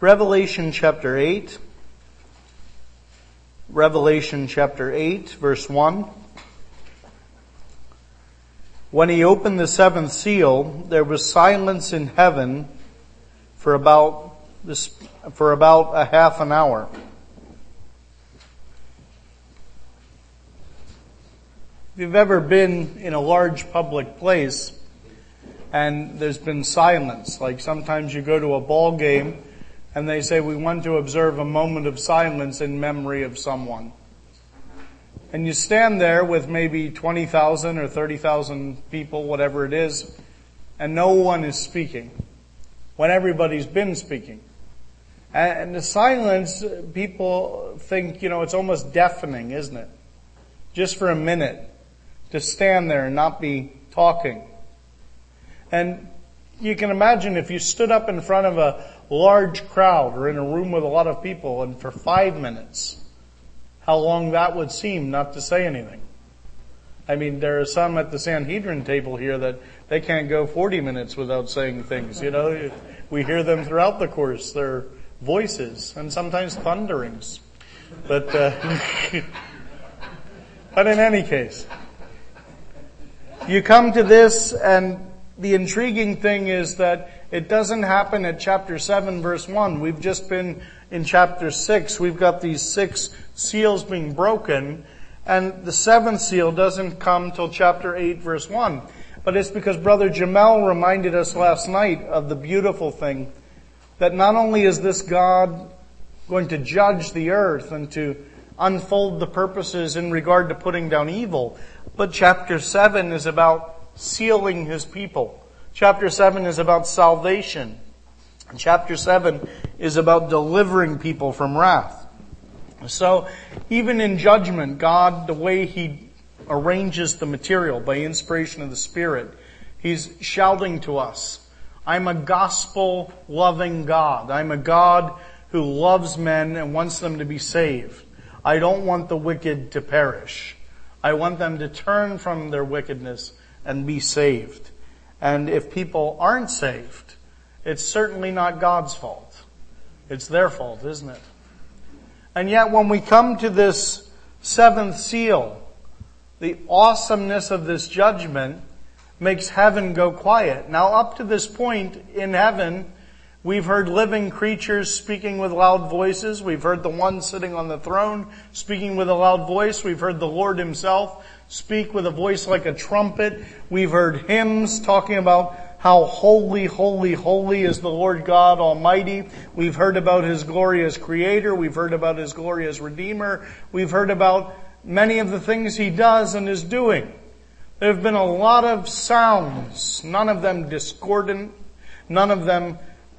Revelation chapter 8. Revelation chapter 8, verse 1. When he opened the seventh seal, there was silence in heaven for about a half an hour. If you've ever been in a large public place and there's been silence, like sometimes you go to a ball game and they say, we want to observe a moment of silence in memory of someone. And you stand there with maybe 20,000 or 30,000 people, whatever it is, and no one is speaking, when everybody's been speaking. And the silence, people think, it's almost deafening, isn't it? Just for a minute, to stand there and not be talking. And you can imagine if you stood up in front of a large crowd or in a room with a lot of people and for 5 minutes, how long that would seem not to say anything. I mean, there are some at the Sanhedrin table here that they can't go 40 minutes without saying things, We hear them throughout the course, their voices, and sometimes thunderings. But in any case, you come to this, and the intriguing thing is that it doesn't happen at chapter 7, verse 1. We've just been in chapter 6. We've got these 6 seals being broken, and the 7th seal doesn't come till chapter 8, verse 1. But it's because Brother Jamel reminded us last night of the beautiful thing that not only is this God going to judge the earth and to unfold the purposes in regard to putting down evil, but chapter 7 is about sealing His people. Chapter 7 is about salvation. And chapter 7 is about delivering people from wrath. So, even in judgment, God, the way He arranges the material by inspiration of the Spirit, He's shouting to us, I'm a gospel-loving God. I'm a God who loves men and wants them to be saved. I don't want the wicked to perish. I want them to turn from their wickedness and be saved. And if people aren't saved, it's certainly not God's fault. It's their fault, isn't it? And yet when we come to this 7th seal, the awesomeness of this judgment makes heaven go quiet. Now up to this point in heaven, we've heard living creatures speaking with loud voices. We've heard the one sitting on the throne speaking with a loud voice. We've heard the Lord Himself speak with a voice like a trumpet. We've heard hymns talking about how holy, holy, holy is the Lord God Almighty. We've heard about His glory as Creator. We've heard about His glory as Redeemer. We've heard about many of the things He does and is doing. There have been a lot of sounds, none of them discordant, none of them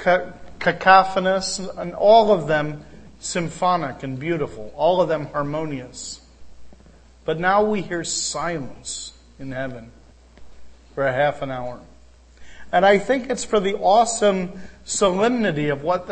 cacophonous, and all of them symphonic and beautiful, all of them harmonious. But now we hear silence in heaven for a half an hour. And I think it's for the awesome solemnity of what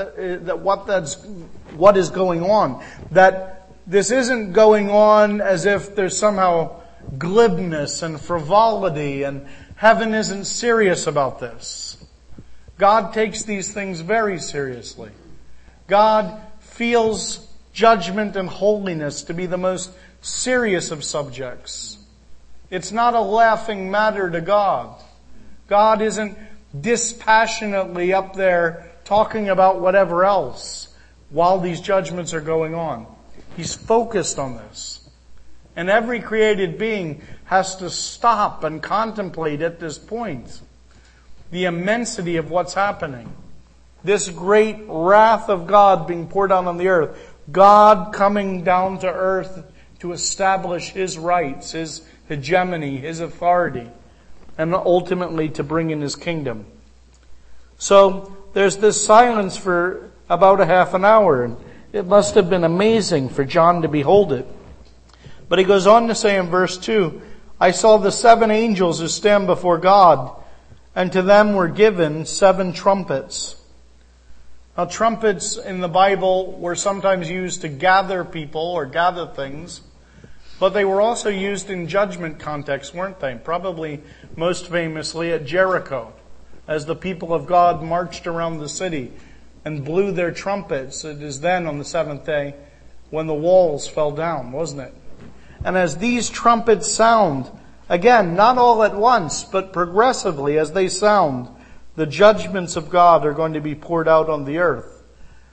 is going on. That this isn't going on as if there's somehow glibness and frivolity, and heaven isn't serious about this. God takes these things very seriously. God feels judgment and holiness to be the most serious of subjects. It's not a laughing matter to God. God isn't dispassionately up there talking about whatever else while these judgments are going on. He's focused on this. And every created being has to stop and contemplate at this point the immensity of what's happening. This great wrath of God being poured out on the earth. God coming down to earth to establish His rights, His hegemony, His authority, and ultimately to bring in His kingdom. So there's this silence for about a half an hour, and it must have been amazing for John to behold it. But he goes on to say in verse 2, I saw the 7 angels who stand before God, and to them were given 7 trumpets. Now, trumpets in the Bible were sometimes used to gather people or gather things, but they were also used in judgment context, weren't they? Probably most famously at Jericho, as the people of God marched around the city and blew their trumpets. It is then on the seventh day when the walls fell down, wasn't it? And as these trumpets sound, again, not all at once, but progressively as they sound, the judgments of God are going to be poured out on the earth.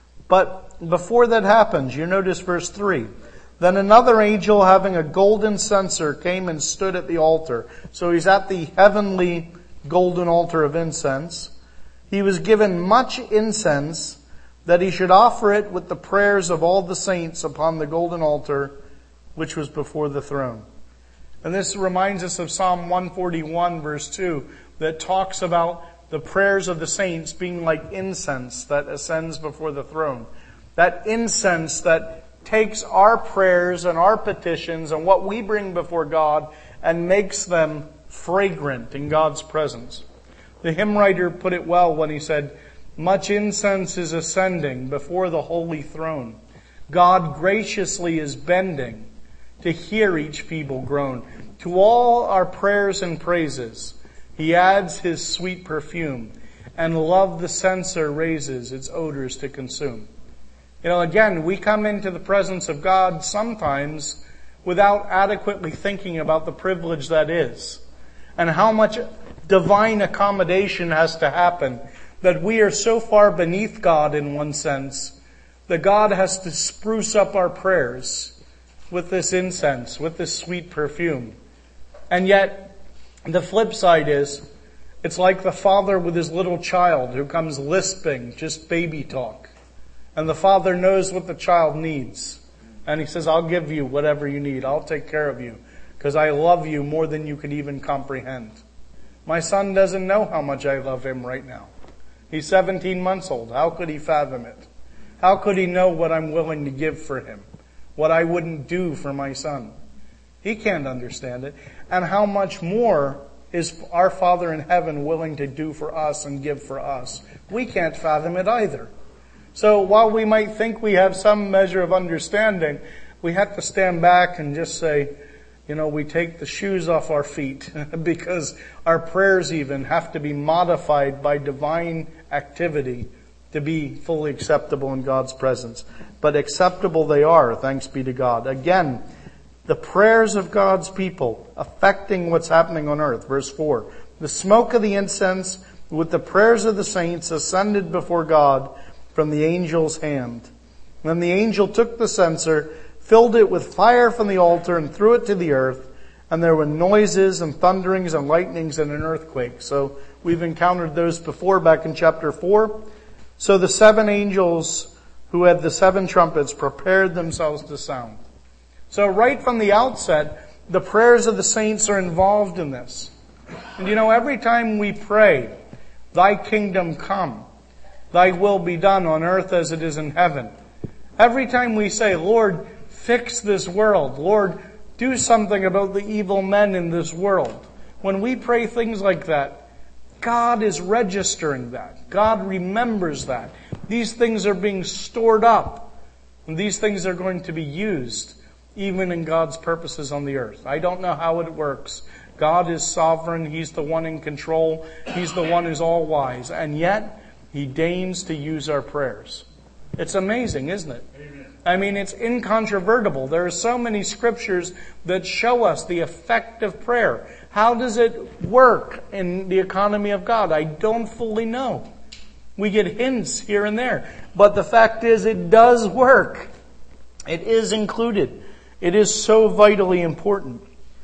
But before that happens, you notice verse 3. Then another angel having a golden censer came and stood at the altar. So he's at the heavenly golden altar of incense. He was given much incense that he should offer it with the prayers of all the saints upon the golden altar which was before the throne. And this reminds us of Psalm 141 verse 2 that talks about the prayers of the saints being like incense that ascends before the throne. That incense that takes our prayers and our petitions and what we bring before God and makes them fragrant in God's presence. The hymn writer put it well when he said, "Much incense is ascending before the holy throne. God graciously is bending to hear each feeble groan. To all our prayers and praises, He adds His sweet perfume, and love the censer raises its odors to consume." You know, again, we come into the presence of God sometimes without adequately thinking about the privilege that is, and how much divine accommodation has to happen, that we are so far beneath God in one sense, that God has to spruce up our prayers with this incense, with this sweet perfume. And yet, the flip side is, it's like the father with his little child who comes lisping, just baby talk. And the father knows what the child needs. And he says, "I'll give you whatever you need. I'll take care of you, because I love you more than you can even comprehend." My son doesn't know how much I love him right now. He's 17 months old. How could he fathom it? How could he know what I'm willing to give for him? What I wouldn't do for my son? He can't understand it. And how much more is our Father in heaven willing to do for us and give for us? We can't fathom it either. So while we might think we have some measure of understanding, we have to stand back and just say, you know, we take the shoes off our feet because our prayers even have to be modified by divine activity to be fully acceptable in God's presence. But acceptable they are, thanks be to God. Again, the prayers of God's people affecting what's happening on earth. Verse 4. The smoke of the incense with the prayers of the saints ascended before God from the angel's hand. Then the angel took the censer, filled it with fire from the altar, and threw it to the earth. And there were noises and thunderings and lightnings and an earthquake. So we've encountered those before back in chapter 4. So the 7 angels who had the 7 trumpets prepared themselves to sound. So right from the outset, the prayers of the saints are involved in this. And you know, every time we pray, "Thy kingdom come, Thy will be done on earth as it is in heaven." Every time we say, "Lord, fix this world. Lord, do something about the evil men in this world." When we pray things like that, God is registering that. God remembers that. These things are being stored up. And these things are going to be used even in God's purposes on the earth. I don't know how it works. God is sovereign. He's the one in control. He's the one who's all wise. And yet, He deigns to use our prayers. It's amazing, isn't it? Amen. I mean, it's incontrovertible. There are so many scriptures that show us the effect of prayer. How does it work in the economy of God? I don't fully know. We get hints here and there. But the fact is, it does work. It is included. It is so vitally important.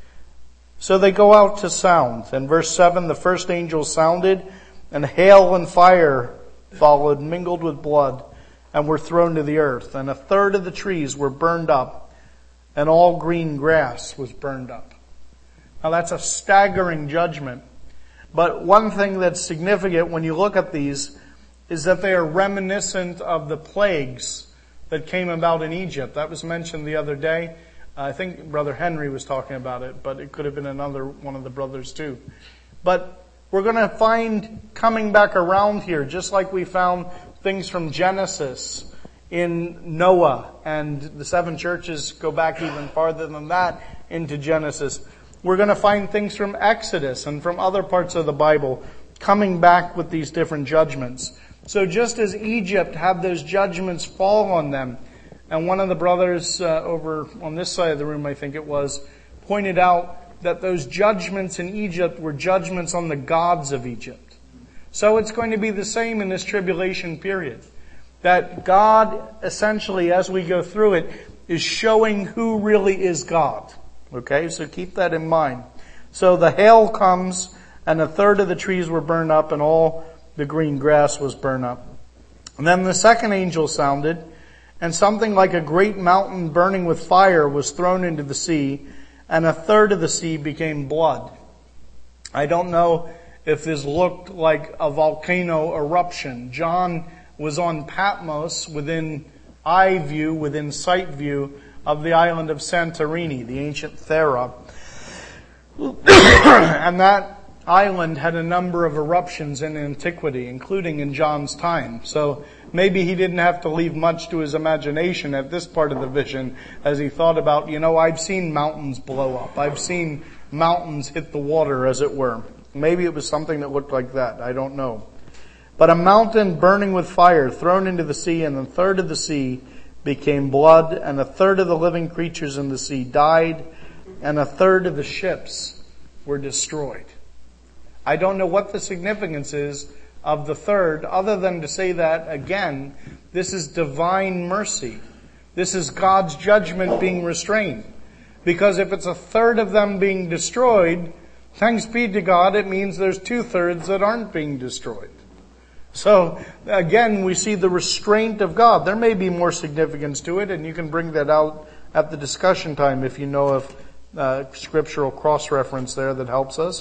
So they go out to sound. In verse 7, the first angel sounded, and hail and fire followed, mingled with blood, and were thrown to the earth. And 1/3 of the trees were burned up, and all green grass was burned up. Now that's a staggering judgment. But one thing that's significant when you look at these is that they are reminiscent of the plagues that came about in Egypt. That was mentioned the other day. I think Brother Henry was talking about it, but it could have been another one of the brothers too. But we're going to find coming back around here, just like we found things from Genesis in Noah, and the 7 churches go back even farther than that into Genesis. We're going to find things from Exodus and from other parts of the Bible coming back with these different judgments. So just as Egypt had those judgments fall on them, and one of the brothers over on this side of the room, I think it was, pointed out that those judgments in Egypt were judgments on the gods of Egypt. So it's going to be the same in this tribulation period. That God, essentially, as we go through it, is showing who really is God. Okay, so keep that in mind. So the hail comes, and a third of the trees were burned up, and all the green grass was burned up. And then the second angel sounded, and something like a great mountain burning with fire was thrown into the sea, and a third of the sea became blood. I don't know if this looked like a volcano eruption. John was on Patmos within eye view, within sight view of the island of Santorini, the ancient Thera. And that island had a number of eruptions in antiquity, including in John's time. So maybe he didn't have to leave much to his imagination at this part of the vision as he thought about, I've seen mountains blow up. I've seen mountains hit the water, as it were. Maybe it was something that looked like that. I don't know. But a mountain burning with fire thrown into the sea, and a third of the sea became blood, and a third of the living creatures in the sea died, and a third of the ships were destroyed. I don't know what the significance is of the third, other than to say that, again, this is divine mercy. This is God's judgment being restrained. Because if it's a third of them being destroyed, thanks be to God, it means there's 2/3 that aren't being destroyed. So, again, we see the restraint of God. There may be more significance to it, and you can bring that out at the discussion time if you know of scriptural cross-reference there that helps us.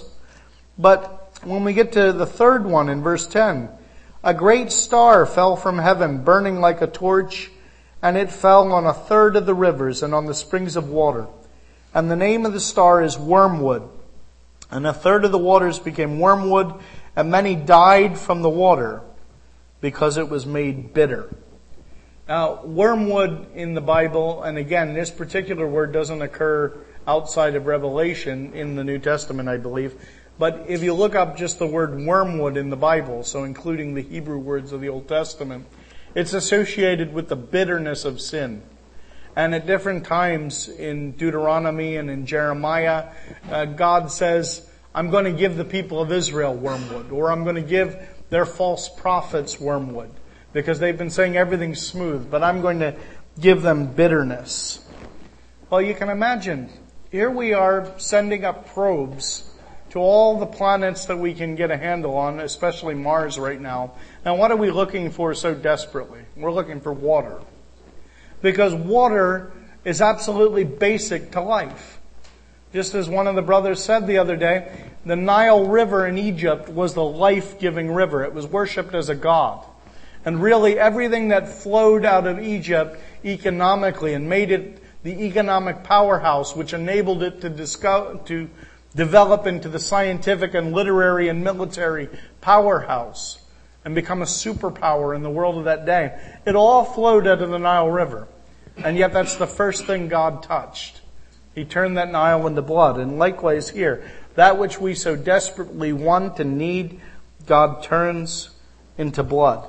But when we get to the third one in verse 10, a great star fell from heaven, burning like a torch, and it fell on a third of the rivers and on the springs of water. And the name of the star is Wormwood. And a third of the waters became wormwood, and many died from the water because it was made bitter. Now, wormwood in the Bible, and again, this particular word doesn't occur outside of Revelation in the New Testament, I believe. But if you look up just the word wormwood in the Bible, so including the Hebrew words of the Old Testament, it's associated with the bitterness of sin. And at different times in Deuteronomy and in Jeremiah, God says, I'm going to give the people of Israel wormwood, or I'm going to give their false prophets wormwood, because they've been saying everything's smooth, but I'm going to give them bitterness. Well, you can imagine, here we are sending up probes to all the planets that we can get a handle on, especially Mars right now. Now, what are we looking for so desperately? We're looking for water. Because water is absolutely basic to life. Just as one of the brothers said the other day, the Nile River in Egypt was the life-giving river. It was worshipped as a god. And really everything that flowed out of Egypt economically and made it the economic powerhouse which enabled it to develop into the scientific and literary and military powerhouse and become a superpower in the world of that day. It all flowed out of the Nile River. And yet that's the first thing God touched. He turned that Nile into blood. And likewise here, that which we so desperately want and need, God turns into blood.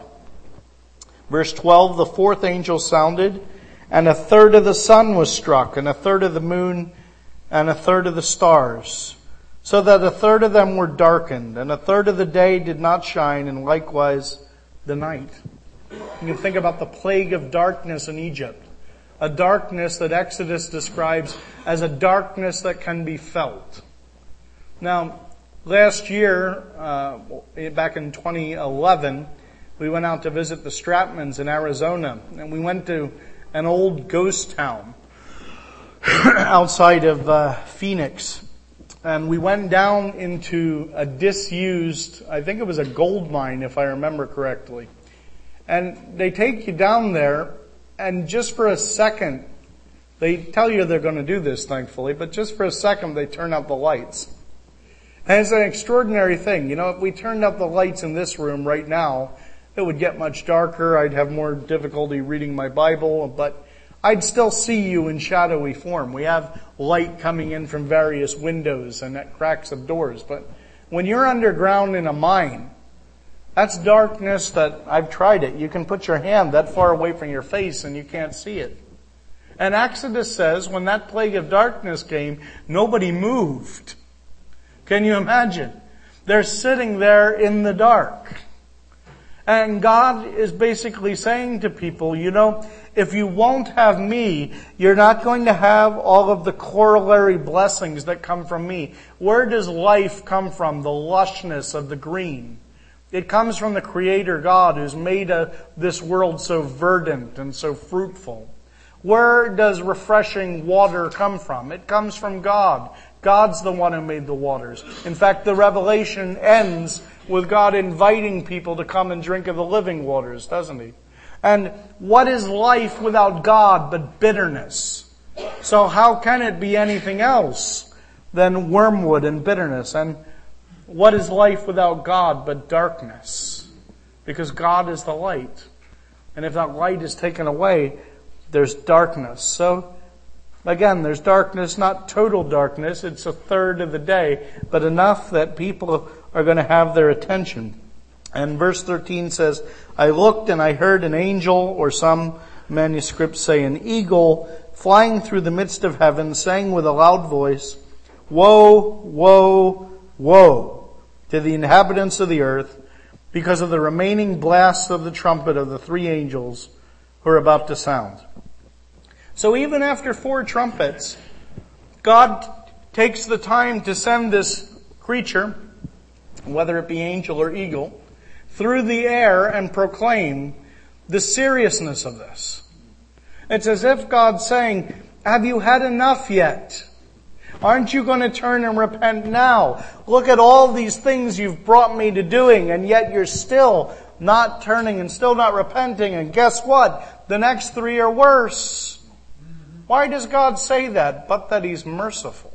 Verse 12, the fourth angel sounded, and a third of the sun was struck, and a third of the moon, and a third of the stars, so that a third of them were darkened, and a third of the day did not shine, and likewise the night. You can think about the plague of darkness in Egypt. A darkness that Exodus describes as a darkness that can be felt. Now, last year, back in 2011, we went out to visit the Stratmans in Arizona, and we went to an old ghost town outside of Phoenix. And we went down into a disused, I think it was a gold mine, if I remember correctly. And they take you down there, and just for a second, they tell you they're going to do this, thankfully, but just for a second they turn out the lights. And it's an extraordinary thing. If we turned out the lights in this room right now, it would get much darker. I'd have more difficulty reading my Bible, but I'd still see you in shadowy form. We have light coming in from various windows and at cracks of doors. But when you're underground in a mine, That's darkness that I've tried it. You can put your hand that far away from your face and you can't see it. And Exodus says when that plague of darkness came, nobody moved. Can you imagine? They're sitting there in the dark. And God is basically saying to people, if you won't have me, you're not going to have all of the corollary blessings that come from me. Where does life come from? The lushness of the green. It comes from the Creator God who's made this world so verdant and so fruitful. Where does refreshing water come from? It comes from God. God's the one who made the waters. In fact, the Revelation ends with God inviting people to come and drink of the living waters, doesn't he? And what is life without God but bitterness? So how can it be anything else than wormwood and bitterness? And what is life without God but darkness? Because God is the light. And if that light is taken away, there's darkness. So, again, there's darkness, not total darkness. It's a third of the day, but enough that people are going to have their attention. And verse 13 says, I looked and I heard an angel, or some manuscripts say an eagle, flying through the midst of heaven, saying with a loud voice, Woe, woe, woe to the inhabitants of the earth, because of the remaining blasts of the trumpet of the three angels who are about to sound. So even after 4 trumpets, God takes the time to send this creature, whether it be angel or eagle, through the air and proclaim the seriousness of this. It's as if God's saying, have you had enough yet? Aren't you going to turn and repent now? Look at all these things you've brought me to doing, and yet you're still not turning and still not repenting. And guess what? The next 3 are worse. Why does God say that? But that He's merciful.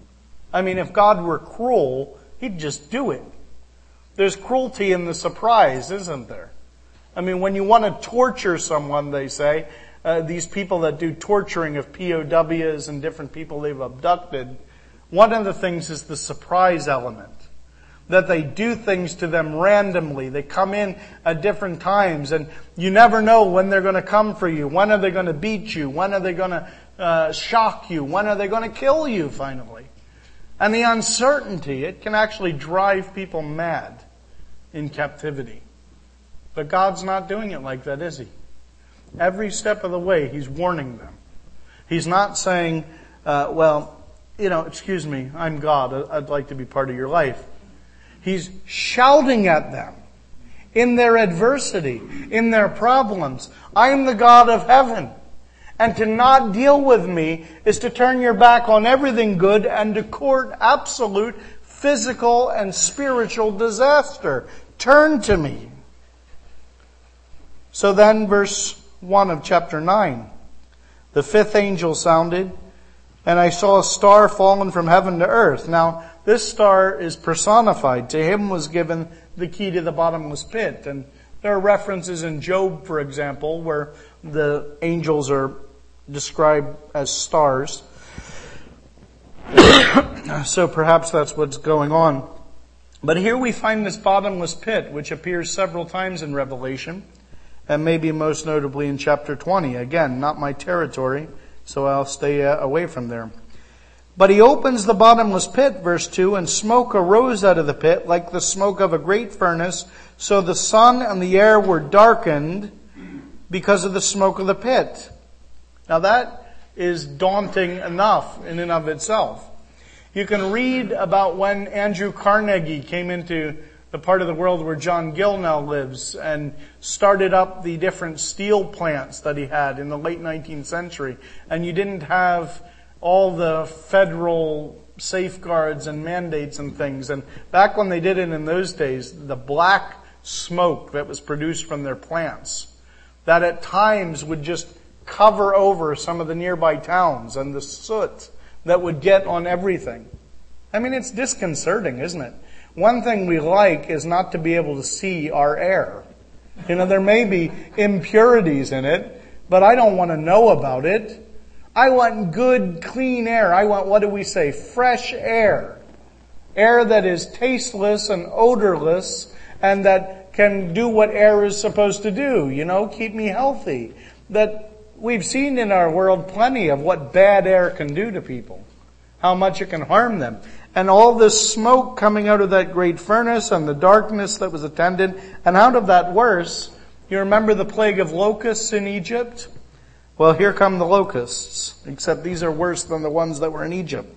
I mean, if God were cruel, He'd just do it. There's cruelty in the surprise, isn't there? I mean, when you want to torture someone, they say, these people that do torturing of POWs and different people they've abducted, one of the things is the surprise element. That they do things to them randomly. They come in at different times and you never know when they're going to come for you. When are they going to beat you? When are they going to shock you? When are they going to kill you finally? And the uncertainty, it can actually drive people mad in captivity. But God's not doing it like that, is He? Every step of the way, He's warning them. He's not saying, excuse me, I'm God. I'd like to be part of your life. He's shouting at them in their adversity, in their problems. I am the God of heaven. And to not deal with me is to turn your back on everything good and to court absolute physical and spiritual disaster. Turn to me. So then, verse 1 of chapter 9. The 5th angel sounded, and I saw a star fallen from heaven to earth. Now, this star is personified. To him was given the key to the bottomless pit. And there are references in Job, for example, where the angels are described as stars. So perhaps that's what's going on. But here we find this bottomless pit, which appears several times in Revelation, and maybe most notably in chapter 20. Again, not my territory, so I'll stay away from there. But he opens the bottomless pit, verse 2, and smoke arose out of the pit like the smoke of a great furnace. So the sun and the air were darkened because of the smoke of the pit. Now that is daunting enough in and of itself. You can read about when Andrew Carnegie came into the part of the world where John Gill now lives and started up the different steel plants that he had in the late 19th century. And you didn't have all the federal safeguards and mandates and things. And back when they did it in those days, the black smoke that was produced from their plants, that at times would just cover over some of the nearby towns, and the soot that would get on everything. I mean, it's disconcerting, isn't it? One thing we like is not to be able to see our air. There may be impurities in it, but I don't want to know about it. I want good, clean air. I want, what do we say? Fresh air. Air that is tasteless and odorless and that can do what air is supposed to do, keep me healthy. That we've seen in our world plenty of what bad air can do to people, how much it can harm them. And all this smoke coming out of that great furnace and the darkness that was attendant, and out of that worse, you remember the plague of locusts in Egypt? Well, here come the locusts, except these are worse than the ones that were in Egypt.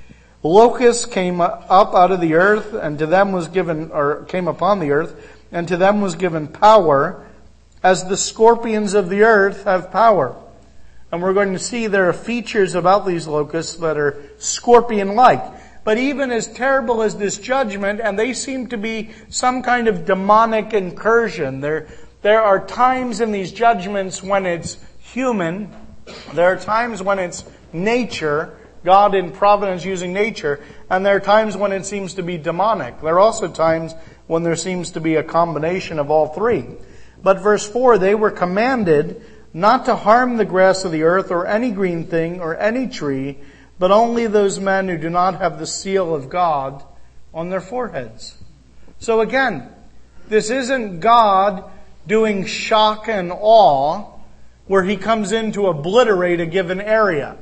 Locusts came up out of the earth, and to them was given, or came upon the earth, and to them was given power, as the scorpions of the earth have power. And we're going to see there are features about these locusts that are scorpion-like. But even as terrible as this judgment, and they seem to be some kind of demonic incursion, there are times in these judgments when it's human, there are times when it's nature, God in providence using nature, and there are times when it seems to be demonic. There are also times when there seems to be a combination of all three. But verse 4, they were commanded not to harm the grass of the earth or any green thing or any tree, but only those men who do not have the seal of God on their foreheads. So again, this isn't God doing shock and awe where he comes in to obliterate a given area.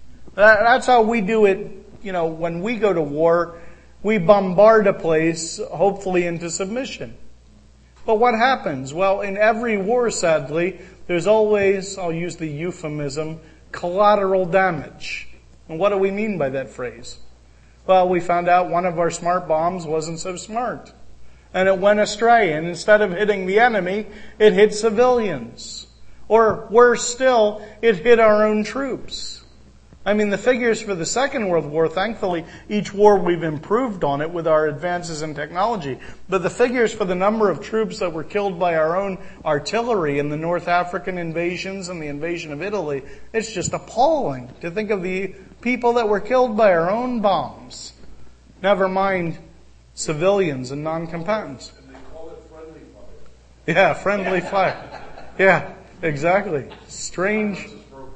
That's how we do it, when we go to war. We bombard a place, hopefully into submission. But what happens? Well, in every war, sadly, there's always, I'll use the euphemism, collateral damage. And what do we mean by that phrase? Well, we found out one of our smart bombs wasn't so smart. And it went astray. And instead of hitting the enemy, it hit civilians. Or worse still, it hit our own troops. I mean, the figures for the Second World War, thankfully, each war we've improved on it with our advances in technology. But the figures for the number of troops that were killed by our own artillery in the North African invasions and the invasion of Italy, it's just appalling to think of the people that were killed by our own bombs. Never mind civilians and non-combatants. And they call it friendly fire. Yeah, friendly fire. Yeah, exactly. Strange.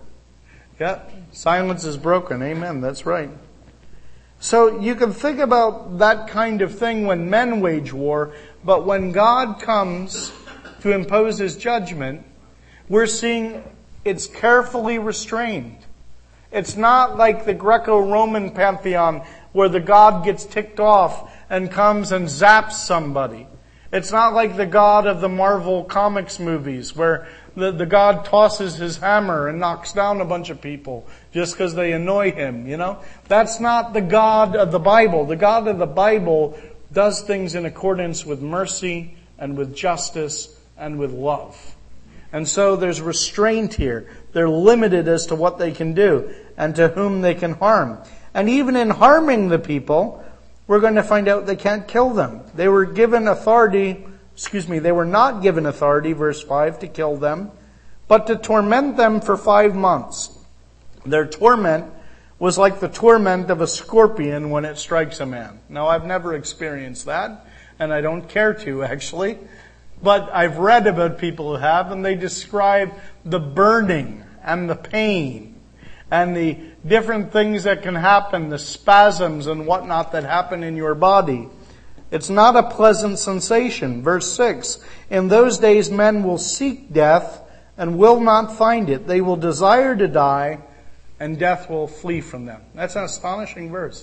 Yeah, silence is broken. Amen. That's right. So you can think about that kind of thing when men wage war, but when God comes to impose his judgment, we're seeing it's carefully restrained. It's not like the Greco-Roman pantheon where the god gets ticked off and comes and zaps somebody. It's not like the god of the Marvel Comics movies where the god tosses his hammer and knocks down a bunch of people just because they annoy him, That's not the God of the Bible. The God of the Bible does things in accordance with mercy and with justice and with love. And so there's restraint here. They're limited as to what they can do and to whom they can harm. And even in harming the people, we're going to find out they can't kill them. They were given authority, they were not given authority, verse 5, to kill them, but to torment them for 5 months. Their torment was like the torment of a scorpion when it strikes a man. Now, I've never experienced that, and I don't care to, actually. But I've read about people who have, and they describe the burning and the pain and the different things that can happen, the spasms and whatnot that happen in your body. It's not a pleasant sensation. Verse 6, in those days men will seek death and will not find it. They will desire to die, and death will flee from them. That's an astonishing verse.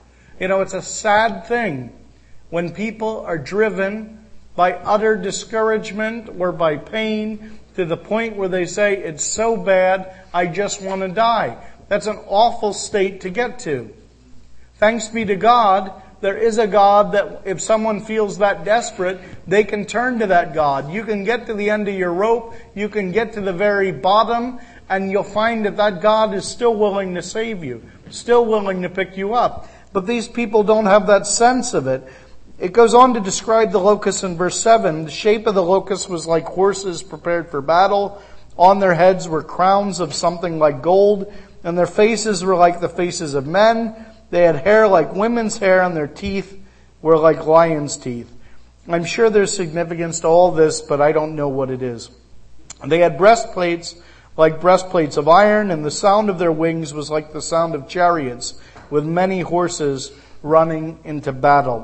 It's a sad thing when people are driven by utter discouragement or by pain to the point where they say, it's so bad, I just want to die. That's an awful state to get to. Thanks be to God, there is a God that if someone feels that desperate, they can turn to that God. You can get to the end of your rope, you can get to the very bottom, and you'll find that that God is still willing to save you, still willing to pick you up. But these people don't have that sense of it. It goes on to describe the locusts in verse 7. The shape of the locust was like horses prepared for battle. On their heads were crowns of something like gold, and their faces were like the faces of men. They had hair like women's hair, and their teeth were like lions' teeth. I'm sure there's significance to all this, but I don't know what it is. They had breastplates like breastplates of iron, and the sound of their wings was like the sound of chariots, with many horses running into battle.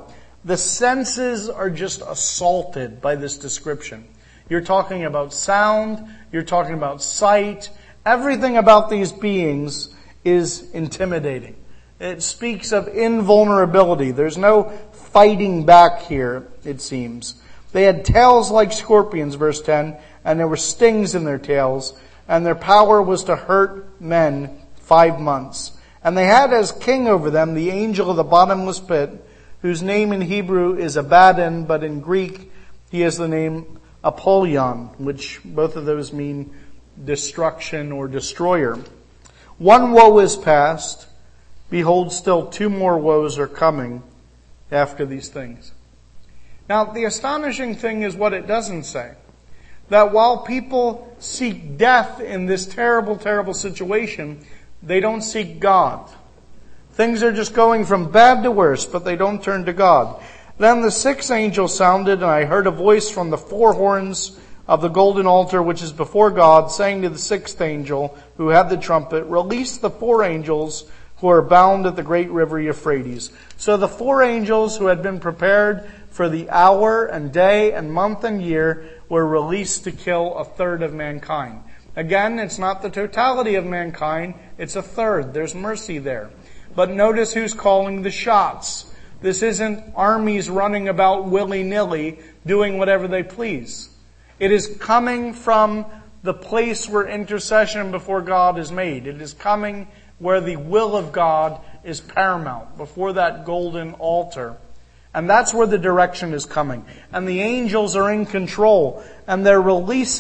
The senses are just assaulted by this description. You're talking about sound, you're talking about sight. Everything about these beings is intimidating. It speaks of invulnerability. There's no fighting back here, it seems. They had tails like scorpions, verse 10, and there were stings in their tails, and their power was to hurt men 5 months. And they had as king over them the angel of the bottomless pit, whose name in Hebrew is Abaddon, but in Greek he has the name Apollyon, which both of those mean destruction or destroyer. One woe is past. Behold, still 2 more woes are coming after these things. Now, the astonishing thing is what it doesn't say. That while people seek death in this terrible, terrible situation, they don't seek God. Things are just going from bad to worse, but they don't turn to God. Then the 6th angel sounded, and I heard a voice from the 4 horns of the golden altar which is before God, saying to the 6th angel who had the trumpet, release the 4 angels who are bound at the great river Euphrates. So the 4 angels who had been prepared for the hour and day and month and year were released to kill 1/3 of mankind. Again, it's not the totality of mankind, it's 1/3. There's mercy there. But notice who's calling the shots. This isn't armies running about willy-nilly doing whatever they please. It is coming from the place where intercession before God is made. It is coming where the will of God is paramount, before that golden altar. And that's where the direction is coming. And the angels are in control, and they're released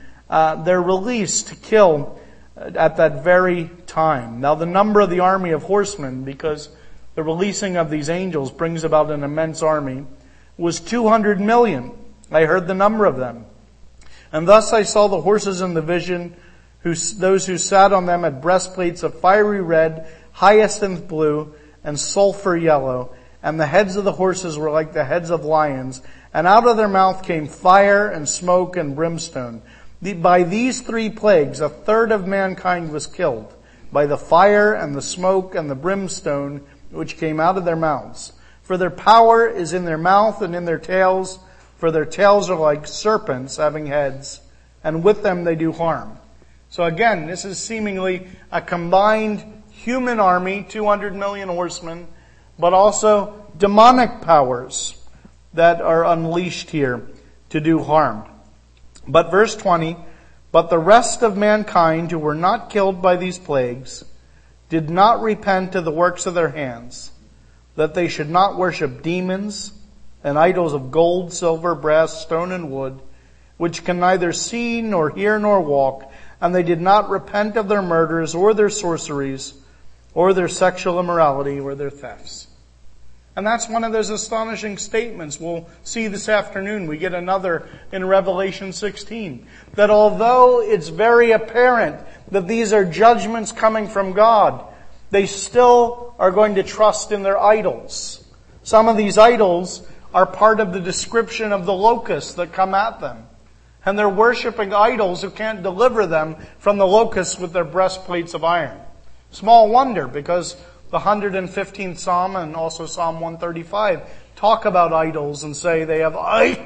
to kill at that very time. Now the number of the army of horsemen, because the releasing of these angels brings about an immense army, was 200 million. I heard the number of them. And thus I saw the horses in the vision, those who sat on them had breastplates of fiery red, hyacinth blue, and sulfur yellow, and the heads of the horses were like the heads of lions, and out of their mouth came fire and smoke and brimstone. By these 3 plagues, 1/3 of mankind was killed, by the fire and the smoke and the brimstone which came out of their mouths. For their power is in their mouth and in their tails, for their tails are like serpents having heads, and with them they do harm. So again, this is seemingly a combined human army, 200 million horsemen, but also demonic powers that are unleashed here to do harm. But verse 20, but the rest of mankind who were not killed by these plagues did not repent of the works of their hands, that they should not worship demons and idols of gold, silver, brass, stone, and wood, which can neither see nor hear nor walk, and they did not repent of their murders or their sorceries or their sexual immorality or their thefts. And that's one of those astonishing statements we'll see this afternoon. We get another in Revelation 16. That although it's very apparent that these are judgments coming from God, they still are going to trust in their idols. Some of these idols are part of the description of the locusts that come at them. And they're worshiping idols who can't deliver them from the locusts with their breastplates of iron. Small wonder, because the 115th Psalm and also Psalm 135 talk about idols and say they have eyes,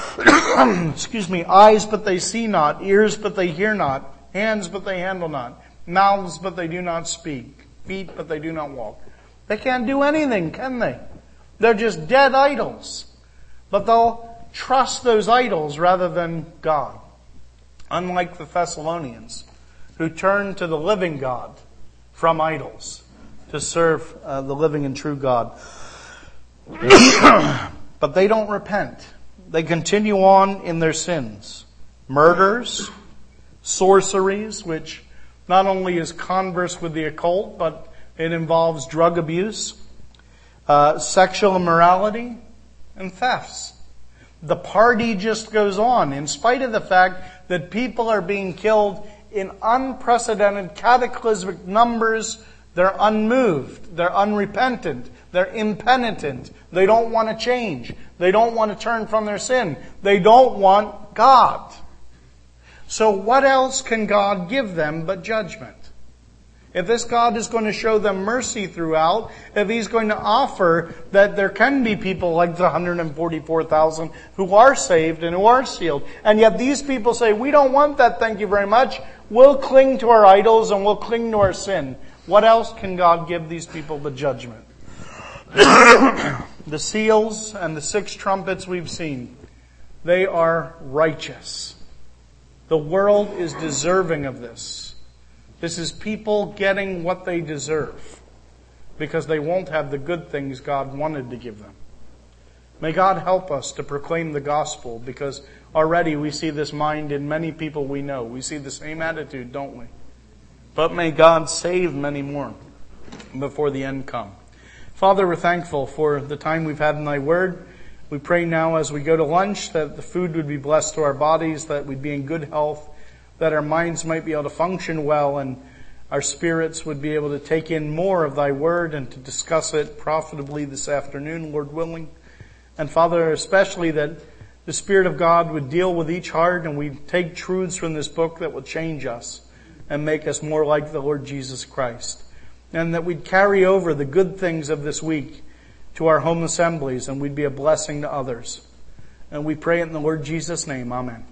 eyes but they see not, ears but they hear not, hands but they handle not, mouths but they do not speak, feet but they do not walk. They can't do anything, can they? They're just dead idols. But they'll trust those idols rather than God. Unlike the Thessalonians, who turned to the living God from idols to serve the living and true God. But they don't repent. They continue on in their sins. Murders, sorceries, which not only is converse with the occult, but it involves drug abuse, sexual immorality, and thefts. The party just goes on, in spite of the fact that people are being killed in unprecedented cataclysmic numbers. They're unmoved. They're unrepentant. They're impenitent. They don't want to change. They don't want to turn from their sin. They don't want God. So what else can God give them but judgment? if this God is going to show them mercy throughout, if He's going to offer that there can be people like the 144,000 who are saved and who are sealed, and yet these people say, we don't want that, thank you very much. We'll cling to our idols and we'll cling to our sin. What else can God give these people the judgment? The seals and the 6 trumpets we've seen, they are righteous. The world is deserving of this. This is people getting what they deserve because they won't have the good things God wanted to give them. May God help us to proclaim the gospel, because already we see this mind in many people we know. We see the same attitude, don't we? But may God save many more before the end come. Father, we're thankful for the time we've had in Thy Word. We pray now as we go to lunch that the food would be blessed to our bodies, that we'd be in good health, that our minds might be able to function well, and our spirits would be able to take in more of Thy Word and to discuss it profitably this afternoon, Lord willing. And Father, especially that the Spirit of God would deal with each heart and we'd take truths from this book that will change us and make us more like the Lord Jesus Christ. And that we'd carry over the good things of this week to our home assemblies and we'd be a blessing to others. And we pray it in the Lord Jesus' name. Amen.